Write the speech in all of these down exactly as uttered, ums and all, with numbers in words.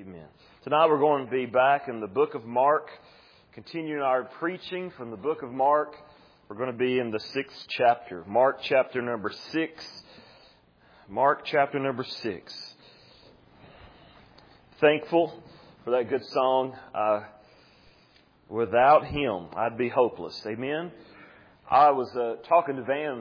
Amen. Tonight we're going to be back in the book of Mark, continuing our preaching from the book of Mark. We're going to be in the sixth chapter. Mark chapter number six. Mark chapter number six. Thankful for that good song. Uh, without Him, I'd be hopeless. Amen. I was uh, talking to Van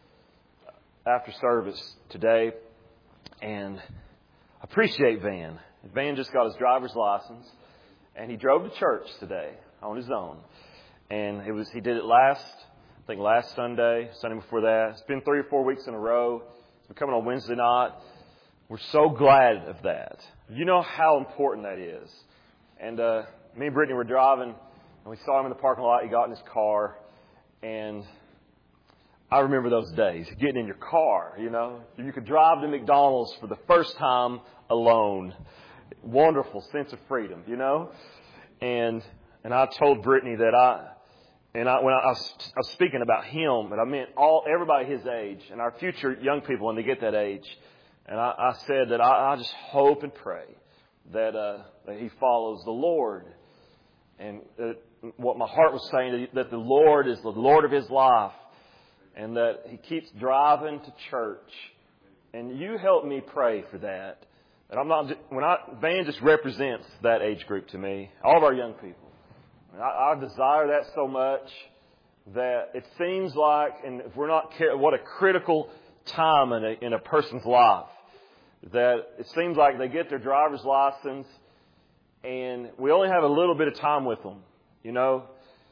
after service today, and I appreciate Van. Van just got his driver's license, and he drove to church today on his own. And it was he did it last, I think last Sunday, Sunday before that. It's been three or four weeks in a row. It's been coming on Wednesday night. We're so glad of that. You know how important that is. And uh, me and Brittany were driving, and we saw him in the parking lot. He got in his car, and I remember those days, getting in your car, you know. You could drive to McDonald's for the first time alone. Wonderful sense of freedom, you know. And and I told Brittany that I, and I when I, I, was, I was speaking about him, but I meant all everybody his age and our future young people when they get that age. And I, I said that I, I just hope and pray that, uh, that he follows the Lord. And uh, what my heart was saying, that the Lord is the Lord of his life. And that he keeps driving to church. And you help me pray for that. And I'm not, when I, Van just represents that age group to me. All of our young people. And I, I desire that so much that it seems like, and if we're not careful, what a critical time in a, in a person's life. That it seems like they get their driver's license and we only have a little bit of time with them, you know.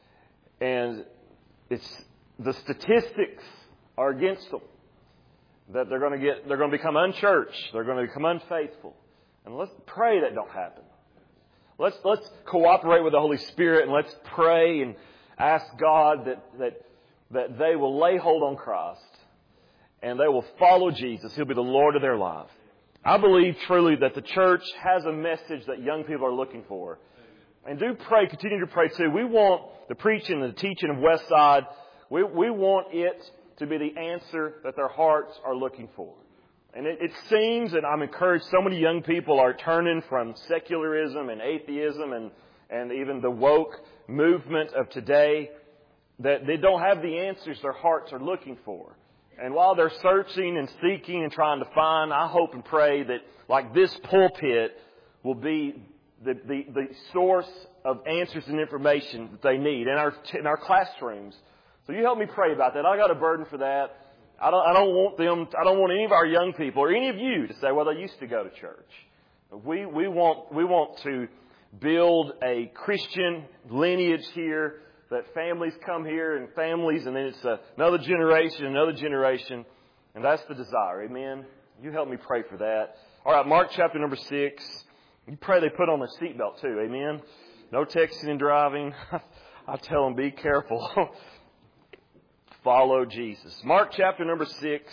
And it's, the statistics are against them. That they're going to get, they're going to become unchurched. They're going to become unfaithful. And let's pray that don't happen. Let's, let's cooperate with the Holy Spirit and let's pray and ask God that, that, that they will lay hold on Christ and they will follow Jesus. He'll be the Lord of their life. I believe truly that the church has a message that young people are looking for. And do pray, continue to pray too. We want the preaching and the teaching of Westside. We, we want it to be the answer that their hearts are looking for. And it, it seems, and I'm encouraged, so many young people are turning from secularism and atheism and, and even the woke movement of today, that they don't have the answers their hearts are looking for. And while they're searching and seeking and trying to find, I hope and pray that like this pulpit will be the, the, the source of answers and information that they need in our, in our classrooms. So you help me pray about that. I got a burden for that. I don't, I don't want them, I don't want any of our young people or any of you to say, well, they used to go to church. We, we want, we want to build a Christian lineage here, that families come here and families, and then it's another generation, another generation. And that's the desire. Amen. You help me pray for that. All right, Mark chapter number six. You pray they put on their seatbelt too. Amen. No texting and driving. I tell them, be careful. Follow Jesus. Mark chapter number six.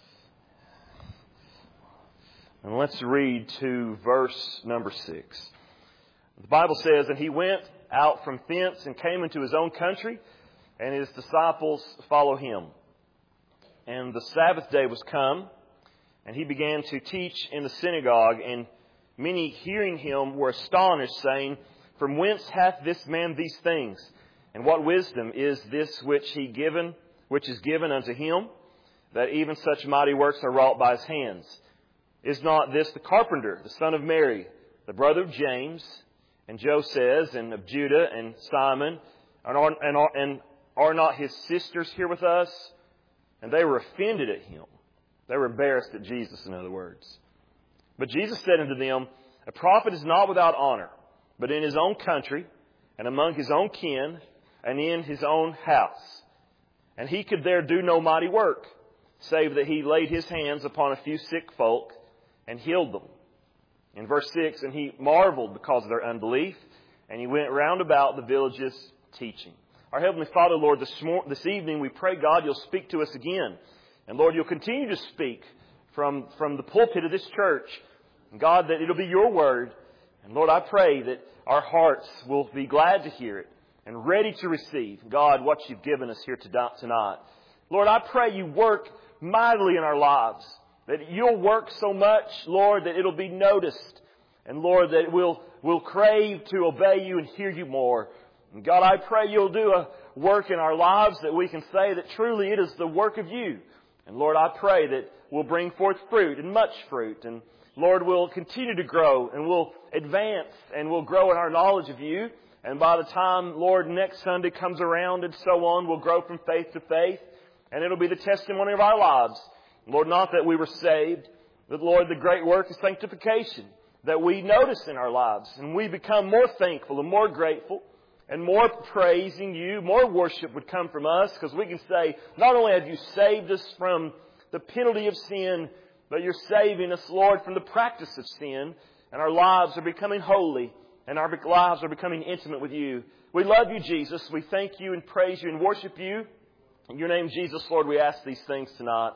And let's read to verse number six. The Bible says, and he went out from thence and came into his own country, and his disciples follow him. And the Sabbath day was come, and he began to teach in the synagogue, and many hearing him were astonished, saying, from whence hath this man these things? And what wisdom is this which he given, which is given unto him, that even such mighty works are wrought by his hands? Is not this the carpenter, the son of Mary, the brother of James, and Joseph, and of Judah, and Simon, and are, and, are, and are not his sisters here with us? And they were offended at him. They were embarrassed at Jesus, in other words. But Jesus said unto them, a prophet is not without honor, but in his own country, and among his own kin, and in his own house. And he could there do no mighty work, save that he laid his hands upon a few sick folk, and healed them. In verse six, and he marveled because of their unbelief, and he went round about the villages teaching. Our Heavenly Father, Lord, this, mor- this evening we pray, God, you'll speak to us again. And Lord, you'll continue to speak from, from the pulpit of this church. And God, that it'll be your word. And Lord, I pray that our hearts will be glad to hear it and ready to receive, God, what you've given us here tonight. Lord, I pray you work mightily in our lives. That you'll work so much, Lord, that it'll be noticed. And Lord, that we'll, we'll crave to obey You and hear You more. And God, I pray You'll do a work in our lives that we can say that truly it is the work of You. And Lord, I pray that we'll bring forth fruit and much fruit. And Lord, we'll continue to grow and we'll advance and we'll grow in our knowledge of You. And by the time, Lord, next Sunday comes around and so on, we'll grow from faith to faith. And it'll be the testimony of our lives. Lord, not that we were saved, but Lord, the great work of sanctification that we notice in our lives. And we become more thankful and more grateful and more praising You. More worship would come from us because we can say, not only have You saved us from the penalty of sin, but You're saving us, Lord, from the practice of sin. And our lives are becoming holy and our lives are becoming intimate with You. We love You, Jesus. We thank You and praise You and worship You. In Your name, Jesus, Lord, we ask these things tonight.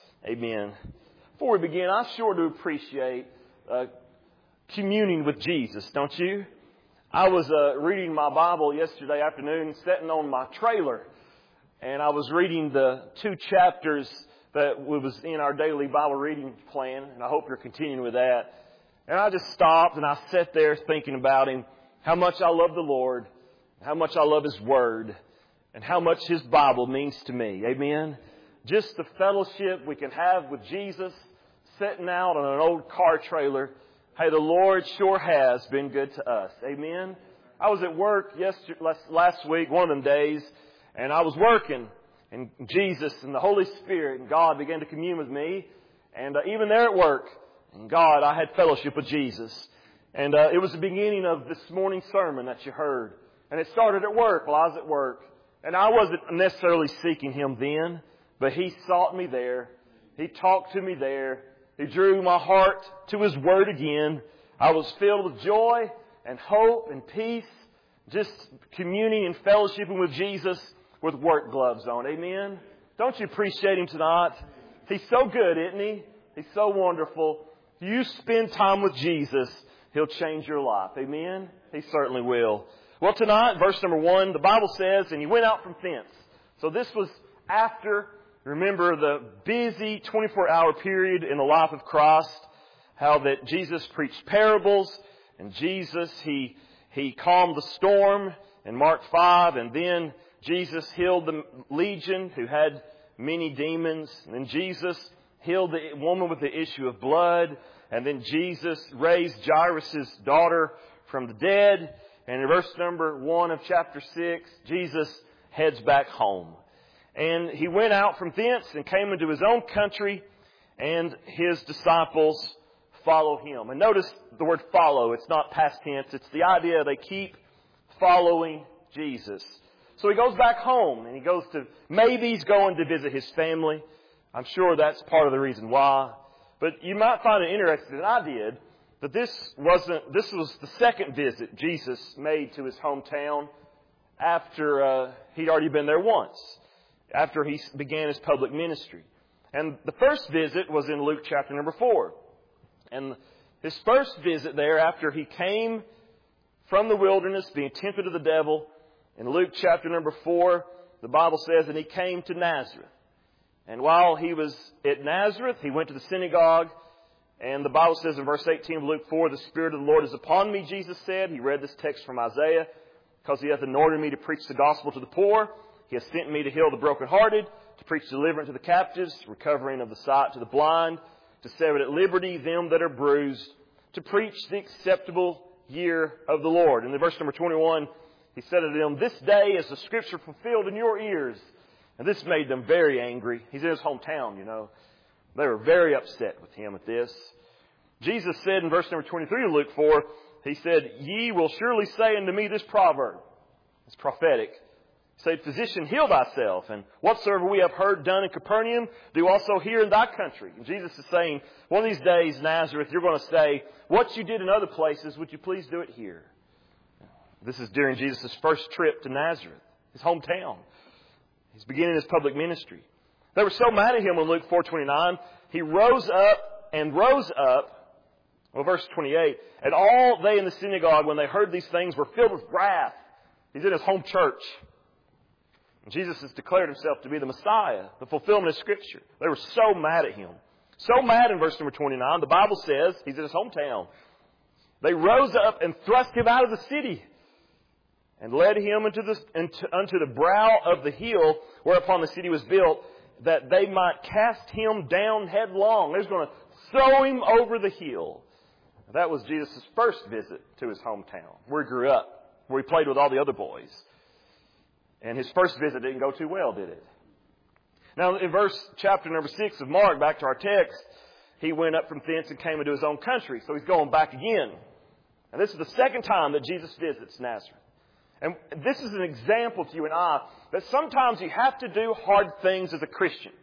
Amen. Before we begin, I sure do appreciate uh, communing with Jesus, don't you? I was uh, reading my Bible yesterday afternoon, sitting on my trailer, and I was reading the two chapters that was in our daily Bible reading plan, and I hope you're continuing with that. And I just stopped and I sat there thinking about Him, how much I love the Lord, how much I love His Word, and how much His Bible means to me. Amen? Just the fellowship we can have with Jesus, sitting out on an old car trailer. Hey, the Lord sure has been good to us. Amen? I was at work yesterday, last week, one of them days, and I was working, and Jesus and the Holy Spirit and God began to commune with me. And uh, even there at work, and God, I had fellowship with Jesus. And uh, it was the beginning of this morning's sermon that you heard. And it started at work while I was at work. And I wasn't necessarily seeking Him then, but He sought me there. He talked to me there. He drew my heart to His Word again. I was filled with joy and hope and peace, just communing and fellowshipping with Jesus with work gloves on. Amen? Don't you appreciate Him tonight? He's so good, isn't He? He's so wonderful. If you spend time with Jesus, He'll change your life. Amen? He certainly will. Well, tonight, verse number one, the Bible says, and He went out from thence. So this was after, remember, the busy twenty-four hour period in the life of Christ, how that Jesus preached parables, and Jesus, He, he calmed the storm in Mark five, and then Jesus healed the legion who had many demons, and then Jesus healed the woman with the issue of blood, and then Jesus raised Jairus' daughter from the dead. And in verse number one of chapter six, Jesus heads back home. And He went out from thence and came into His own country, and His disciples follow Him. And notice the word follow. It's not past tense. It's the idea they keep following Jesus. So He goes back home, and He goes to, maybe He's going to visit His family. I'm sure that's part of the reason why. But you might find it interesting, and I did, that this wasn't, this was the second visit Jesus made to His hometown after uh, He'd already been there once, after He began His public ministry. And the first visit was in Luke chapter number four. And His first visit there, after He came from the wilderness, being tempted of the devil, in Luke chapter number four, the Bible says, and He came to Nazareth. And while He was at Nazareth, He went to the synagogue. And the Bible says in verse eighteen of Luke four, the Spirit of the Lord is upon me, Jesus said. He read this text from Isaiah. Because He hath anointed me to preach the gospel to the poor. He has sent me to heal the brokenhearted, to preach deliverance to the captives, recovering of the sight to the blind, to set at liberty them that are bruised, to preach the acceptable year of the Lord. And in verse number twenty-one, He said to them, this day is the Scripture fulfilled in your ears. And this made them very angry. He's in His hometown, you know. They were very upset with Him at this. Jesus said in verse number twenty-three of Luke four, He said, ye will surely say unto me this proverb. It's prophetic. He said, physician, heal thyself. And whatsoever we have heard done in Capernaum, do also here in thy country. And Jesus is saying, one of these days, Nazareth, you're going to say, what you did in other places, would you please do it here? This is during Jesus' first trip to Nazareth, His hometown. He's beginning His public ministry. They were so mad at Him in Luke four twenty-nine, He rose up and rose up. Well, verse twenty-eight, and all they in the synagogue, when they heard these things, were filled with wrath. He's in His home church. And Jesus has declared Himself to be the Messiah, the fulfillment of Scripture. They were so mad at Him. So mad in verse number twenty-nine, the Bible says, He's in His hometown. They rose up and thrust him out of the city and led him into the, into, unto the brow of the hill whereupon the city was built, that they might cast him down headlong. They was going to throw him over the hill. That was Jesus' first visit to his hometown, where he grew up, where he played with all the other boys. And his first visit didn't go too well, did it? Now, in verse chapter number six of Mark, back to our text, he went up from thence and came into his own country. So he's going back again. And this is the second time that Jesus visits Nazareth. And this is an example to you and I that sometimes you have to do hard things as a Christian.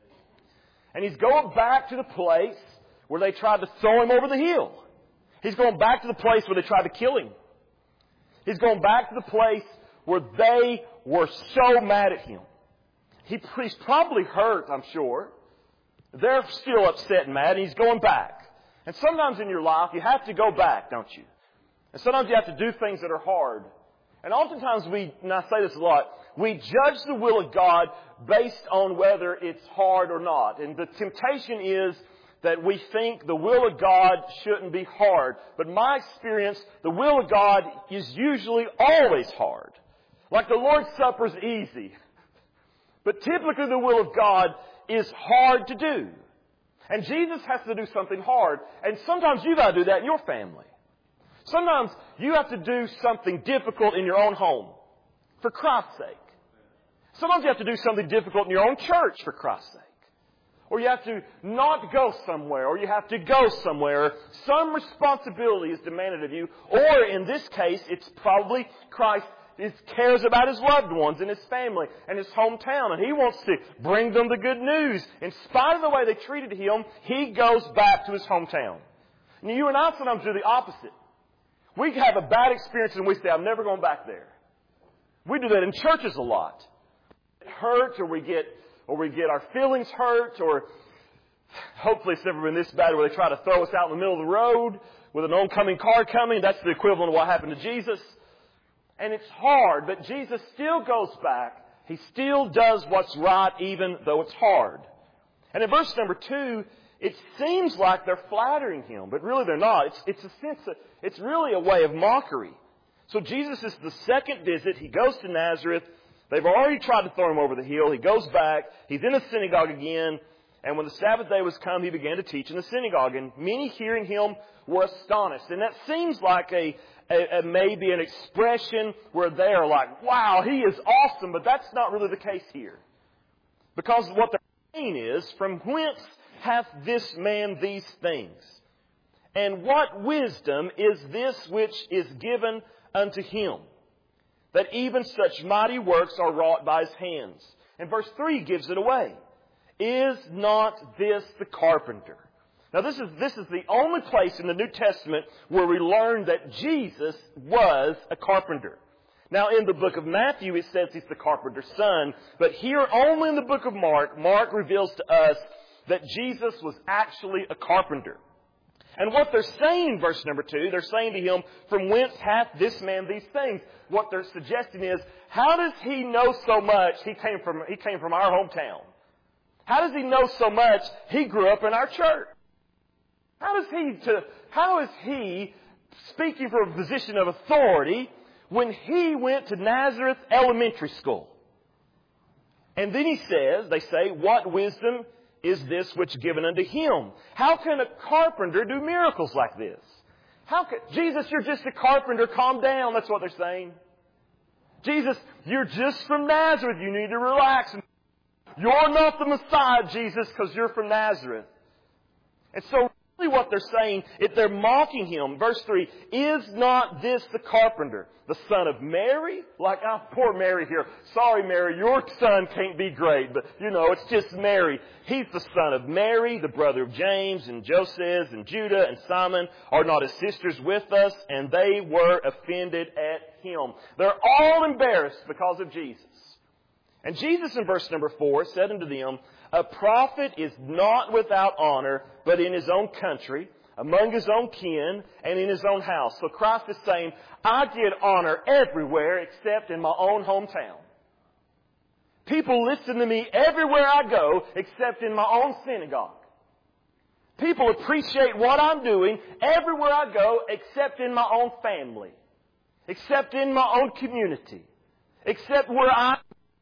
And he's going back to the place where they tried to throw him over the hill. He's going back to the place where they tried to kill him. He's going back to the place where they were so mad at him. He, he's probably hurt, I'm sure. They're still upset and mad, and he's going back. And sometimes in your life, you have to go back, don't you? And sometimes you have to do things that are hard. And oftentimes we, and I say this a lot, we judge the will of God based on whether it's hard or not. And the temptation is that we think the will of God shouldn't be hard. But in my experience, the will of God is usually always hard. Like the Lord's Supper is easy. But typically the will of God is hard to do. And Jesus has to do something hard. And sometimes you've got to do that in your family. Sometimes you have to do something difficult in your own home for Christ's sake. Sometimes you have to do something difficult in your own church for Christ's sake. Or you have to not go somewhere, or you have to go somewhere. Some responsibility is demanded of you. Or in this case, it's probably Christ cares about his loved ones and his family and his hometown. And he wants to bring them the good news. In spite of the way they treated him, he goes back to his hometown. And you and I sometimes do the opposite. We have a bad experience and we say, I'm never going back there. We do that in churches a lot. It hurts, or we get or we get our feelings hurt, or hopefully it's never been this bad where they try to throw us out in the middle of the road with an oncoming car coming. That's the equivalent of what happened to Jesus. And it's hard, but Jesus still goes back. He still does what's right even though it's hard. And in verse number two, it seems like they're flattering him, but really they're not. It's, it's a sense of, it's really a way of mockery. So Jesus is the second visit. He goes to Nazareth. They've already tried to throw him over the hill. He goes back. He's in the synagogue again. And when the Sabbath day was come, he began to teach in the synagogue. And many hearing him were astonished. And that seems like a, a, a maybe an expression where they are like, wow, he is awesome. But that's not really the case here. Because what they're saying is, from whence hath this man these things? And what wisdom is this which is given unto him, that even such mighty works are wrought by his hands? And verse three gives it away. Is not this the carpenter? Now this is, this is the only place in the New Testament where we learn that Jesus was a carpenter. Now in the book of Matthew it says he's the carpenter's son. But here only in the book of Mark, Mark reveals to us that Jesus was actually a carpenter. And what they're saying in verse number two, they're saying to him, from whence hath this man these things? What they're suggesting is, how does he know so much? He came from, he came from our hometown. How does he know so much? He grew up in our church. How does he, to, how is he speaking from a position of authority when he went to Nazareth Elementary School? And then he says, they say, what wisdom is this which given unto him? How can a carpenter do miracles like this? How can, Jesus, you're just a carpenter. Calm down. That's what they're saying. Jesus, you're just from Nazareth. You need to relax. You're not the Messiah, Jesus, because you're from Nazareth. And so really what they're saying is they're mocking him. Verse three, is not this the carpenter, the son of Mary? Like, oh, poor Mary here. Sorry, Mary, your son can't be great. But, you know, it's just Mary. He's the son of Mary, the brother of James and Joseph and Judah and Simon. Are not his sisters with us? And they were offended at him. They're all embarrassed because of Jesus. And Jesus in verse number four said unto them, a prophet is not without honor, but in his own country, among his own kin, and in his own house. So Christ is saying, I get honor everywhere except in my own hometown. People listen to me everywhere I go except in my own synagogue. People appreciate what I'm doing everywhere I go except in my own family, except in my own community, except where I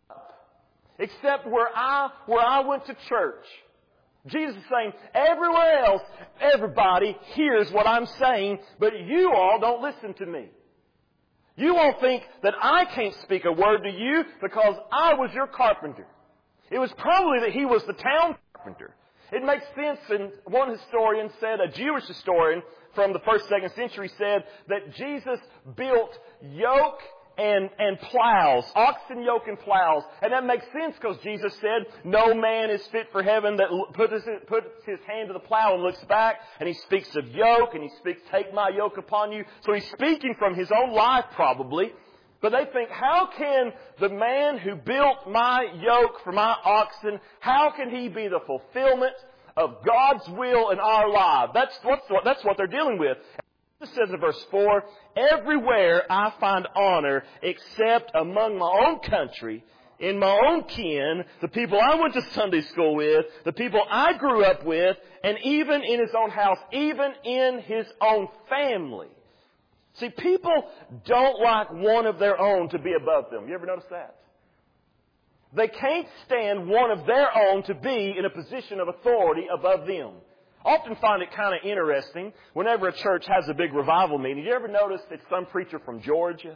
except where I where I went to church. Jesus is saying, everywhere else, everybody hears what I'm saying, but you all don't listen to me. You won't think that I can't speak a word to you because I was your carpenter. It was probably that he was the town carpenter. It makes sense, and one historian said, a Jewish historian from the first, second century said that Jesus built yoke and, and plows, oxen yoke and plows. And that makes sense because Jesus said, no man is fit for heaven that puts his, puts his hand to the plow and looks back. And he speaks of yoke, and he speaks, take my yoke upon you. So he's speaking from his own life probably. But they think, how can the man who built my yoke for my oxen, how can he be the fulfillment of God's will in our lives? That's, what's, that's what they're dealing with. It says in verse four, everywhere I find honor except among my own country, in my own kin, the people I went to Sunday school with, the people I grew up with, and even in his own house, even in his own family. See, people don't like one of their own to be above them. You ever notice that? They can't stand one of their own to be in a position of authority above them. I often find it kind of interesting whenever a church has a big revival meeting. You ever notice it's some preacher from Georgia?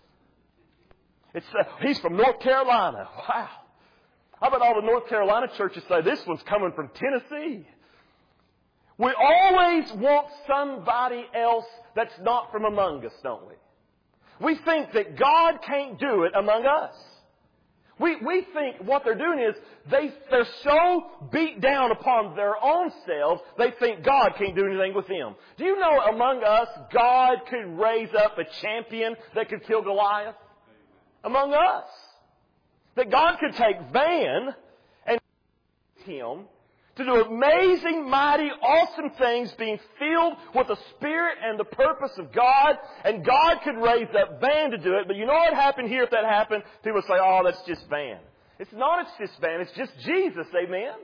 It's uh, he's from North Carolina. Wow. How about all the North Carolina churches say, this one's coming from Tennessee? We always want somebody else that's not from among us, don't we? We think that God can't do it among us. We, we think what they're doing is they, they're so beat down upon their own selves, they think God can't do anything with them. Do you know among us, God could raise up a champion that could kill Goliath? Among us. That God could take Van and him to do amazing, mighty, awesome things, being filled with the Spirit and the purpose of God. And God could raise up Van to do it. But you know what happened here if that happened? People say, oh, that's just Van. It's not, it's just Van. It's just Jesus, amen?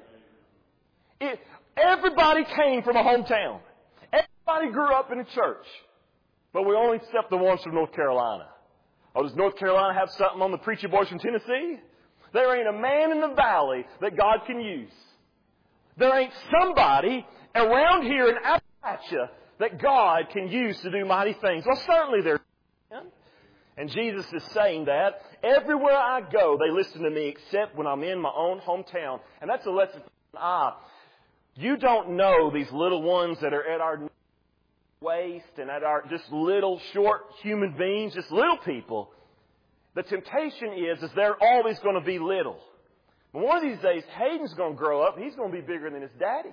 It, everybody came from a hometown. Everybody grew up in a church. But we only accept the ones from North Carolina. Oh, does North Carolina have something on the preacher boys from Tennessee? There ain't a man in the valley that God can use. There ain't somebody around here in Appalachia that God can use to do mighty things. Well, certainly there is. And Jesus is saying that everywhere I go, they listen to me except when I'm in my own hometown. And that's a lesson for ah, you don't know these little ones that are at our waist and at our just little short human beings, just little people. The temptation is, is they're always going to be little. But one of these days, Hayden's going to grow up. He's going to be bigger than his daddy.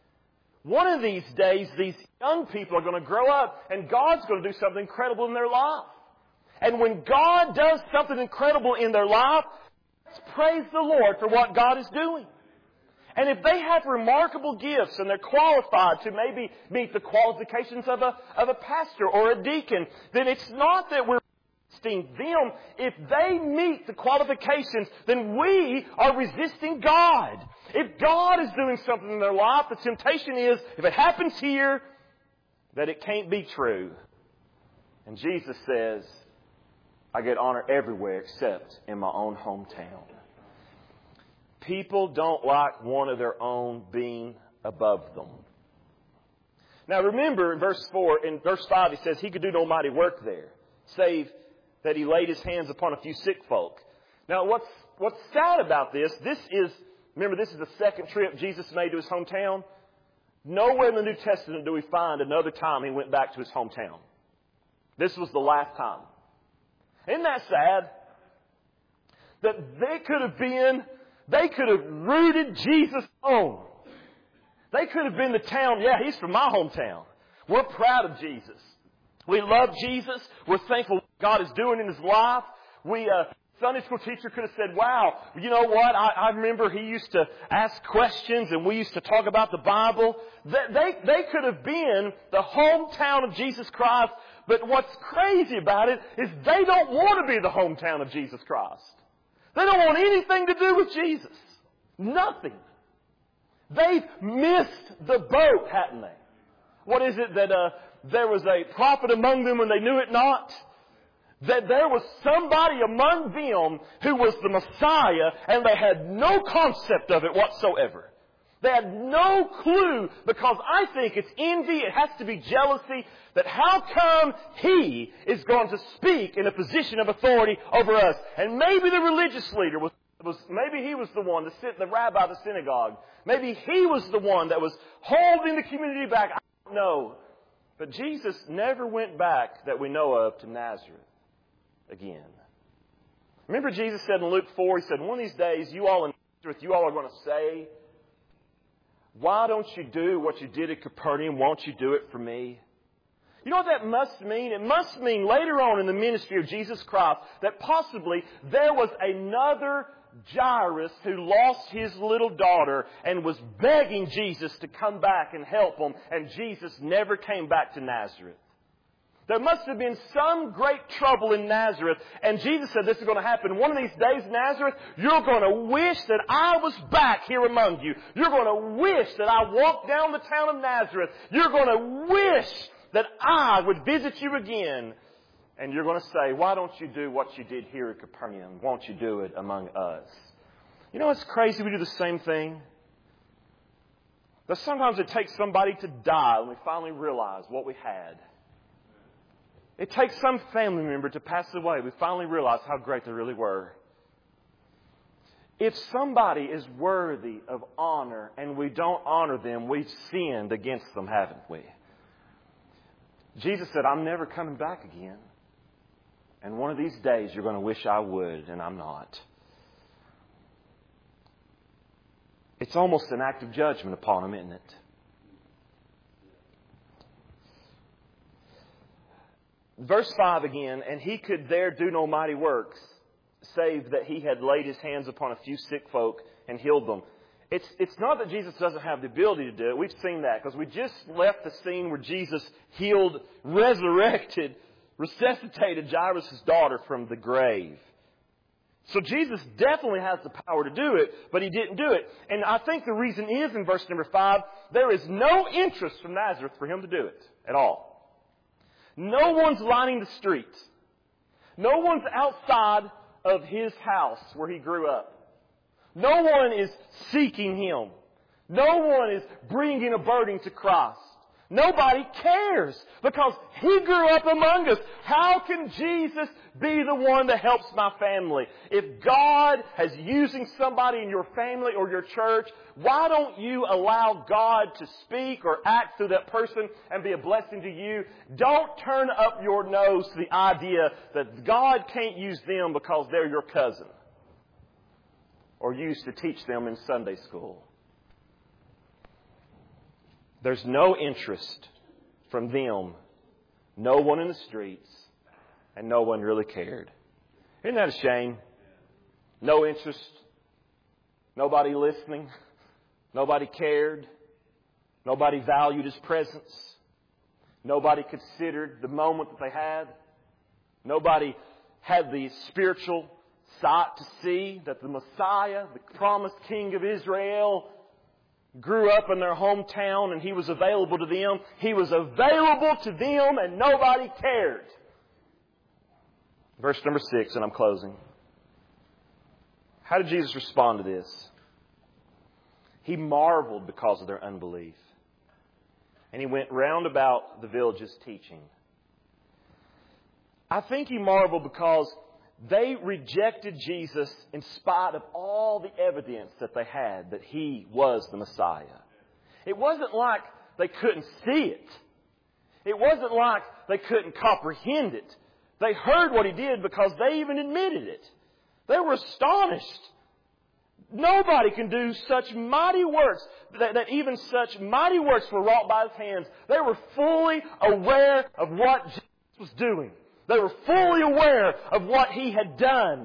One of these days, these young people are going to grow up, and God's going to do something incredible in their life. And when God does something incredible in their life, let's praise the Lord for what God is doing. And if they have remarkable gifts and they're qualified to maybe meet the qualifications of a, of a pastor or a deacon, then it's not that we're resisting them. If they meet the qualifications, then we are resisting God. If God is doing something in their life, the temptation is, if it happens here, that it can't be true. And Jesus says, I get honor everywhere except in my own hometown. People don't like one of their own being above them. Now remember in verse four, in verse five, he says he could do no mighty work there, save that he laid his hands upon a few sick folk. Now what's, what's sad about this, this is, remember this is the second trip Jesus made to his hometown. Nowhere in the New Testament do we find another time he went back to his hometown. This was the last time. Isn't that sad? That they could have been, they could have rooted Jesus on. They could have been the town, yeah, he's from my hometown. We're proud of Jesus. We love Jesus. We're thankful for what God is doing in his life. We, uh, Sunday school teacher could have said, wow, you know what? I, I remember he used to ask questions and we used to talk about the Bible. They, they, they could have been the hometown of Jesus Christ. But what's crazy about it is they don't want to be the hometown of Jesus Christ. They don't want anything to do with Jesus. Nothing. They've missed the boat, hadn't they? What is it that uh, there was a prophet among them when they knew it not? That there was somebody among them who was the Messiah, and they had no concept of it whatsoever. They had no clue, because I think it's envy, it has to be jealousy, that how come he is going to speak in a position of authority over us? And maybe the religious leader was, was maybe he was the one, the, the rabbi of the synagogue. Maybe he was the one that was holding the community back. I don't know. But Jesus never went back, that we know of, to Nazareth again. Remember Jesus said in Luke four, He said, one of these days, you all in Nazareth, you all are going to say, why don't you do what you did at Capernaum? Won't you do it for me? You know what that must mean? It must mean later on in the ministry of Jesus Christ that possibly there was another Jairus who lost his little daughter and was begging Jesus to come back and help him, and Jesus never came back to Nazareth. There must have been some great trouble in Nazareth, and Jesus said this is going to happen. One of these days, Nazareth, you're going to wish that I was back here among you. You're going to wish that I walked down the town of Nazareth. You're going to wish that I would visit you again. And you're going to say, why don't you do what you did here at Capernaum? Won't you do it among us? You know, it's crazy. We do the same thing. But sometimes it takes somebody to die when we finally realize what we had. It takes some family member to pass away. We finally realize how great they really were. If somebody is worthy of honor and we don't honor them, we've sinned against them, haven't we? Jesus said, I'm never coming back again. And one of these days you're going to wish I would, and I'm not. It's almost an act of judgment upon them, isn't it? Verse five again, and he could there do no mighty works, save that he had laid his hands upon a few sick folk and healed them. It's, it's not that Jesus doesn't have the ability to do it. We've seen that because we just left the scene where Jesus healed, resurrected, resuscitated Jairus' daughter from the grave. So Jesus definitely has the power to do it, but He didn't do it. And I think the reason is in verse number five, there is no interest from Nazareth for Him to do it at all. No one's lining the streets. No one's outside of His house where He grew up. No one is seeking Him. No one is bringing a burden to Christ. Nobody cares because He grew up among us. How can Jesus be the one that helps my family? If God is using somebody in your family or your church, why don't you allow God to speak or act through that person and be a blessing to you? Don't turn up your nose to the idea that God can't use them because they're your cousin or used to teach them in Sunday school. There's no interest from them, no one in the streets, and no one really cared. Isn't that a shame? No interest, nobody listening, nobody cared, nobody valued His presence, nobody considered the moment that they had, nobody had the spiritual sight to see that the Messiah, the promised King of Israel, grew up in their hometown and He was available to them. He was available to them and nobody cared. Verse number six, and I'm closing. How did Jesus respond to this? He marveled because of their unbelief. And He went round about the villages teaching. I think He marveled because they rejected Jesus in spite of all the evidence that they had that He was the Messiah. It wasn't like they couldn't see it. It wasn't like they couldn't comprehend it. They heard what He did because they even admitted it. They were astonished. Nobody can do such mighty works, that, that even such mighty works were wrought by His hands. They were fully aware of what Jesus was doing. They were fully aware of what He had done.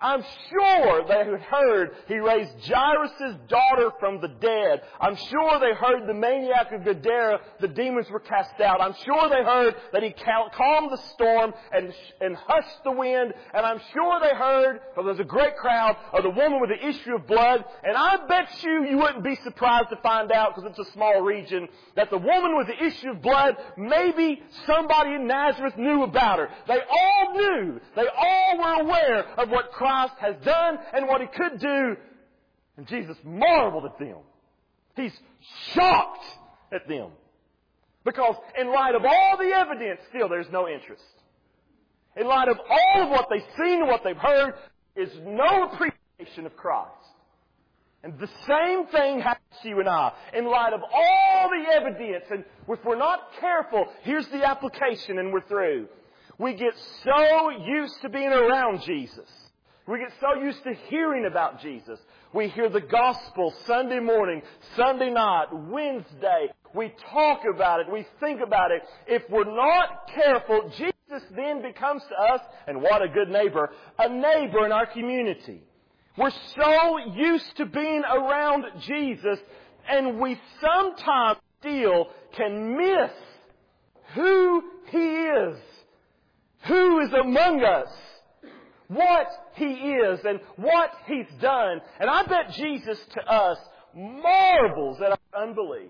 I'm sure they had heard He raised Jairus' daughter from the dead. I'm sure they heard the maniac of Gadara, the demons were cast out. I'm sure they heard that He calmed the storm and, and hushed the wind. And I'm sure they heard, because there's a great crowd, of the woman with the issue of blood. And I bet you, you wouldn't be surprised to find out, because it's a small region, that the woman with the issue of blood, maybe somebody in Nazareth knew about her. They all knew. They all were aware of what Christ has done and what He could do. And Jesus marveled at them. He's shocked at them. Because in light of all the evidence, still there's no interest. In light of all of what they've seen and what they've heard, is no appreciation of Christ. And the same thing happens to you and I. In light of all the evidence, and if we're not careful, here's the application and we're through. We get so used to being around Jesus. We get so used to hearing about Jesus. We hear the gospel Sunday morning, Sunday night, Wednesday. We talk about it. We think about it. If we're not careful, Jesus then becomes to us, and what a good neighbor, a neighbor in our community. We're so used to being around Jesus, and we sometimes still can miss who He is, who is among us, what He is and what He's done. And I bet Jesus to us marvels at our unbelief.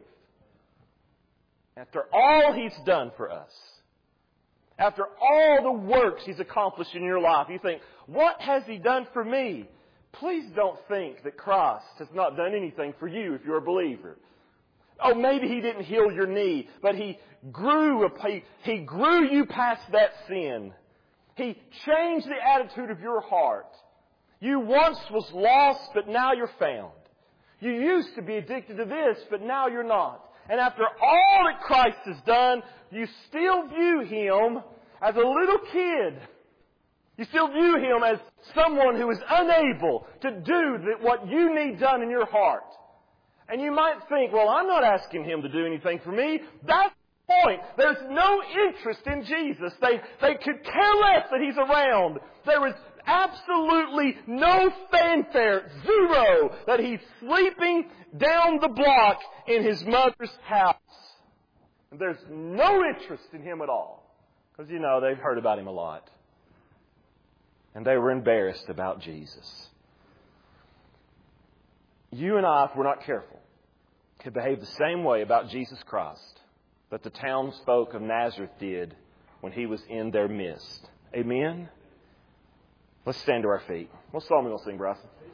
After all He's done for us, after all the works He's accomplished in your life, you think, what has He done for me? Please don't think that Christ has not done anything for you if you're a believer. Oh, maybe He didn't heal your knee, but He grew, he, he grew you past that sin. He changed the attitude of your heart. You once was lost, but now you're found. You used to be addicted to this, but now you're not. And after all that Christ has done, you still view Him as a little kid. You still view Him as someone who is unable to do what you need done in your heart. And you might think, well, I'm not asking Him to do anything for me. That's the point. There's no interest in Jesus. They, they could care less that He's around. There is absolutely no fanfare, zero, that He's sleeping down the block in His mother's house. And there's no interest in Him at all. Because, you know, they've heard about Him a lot. And they were embarrassed about Jesus. You and I, if we're not careful, could behave the same way about Jesus Christ that the townsfolk of Nazareth did when He was in their midst. Amen? Let's stand to our feet. What song are we going to sing, Bryson?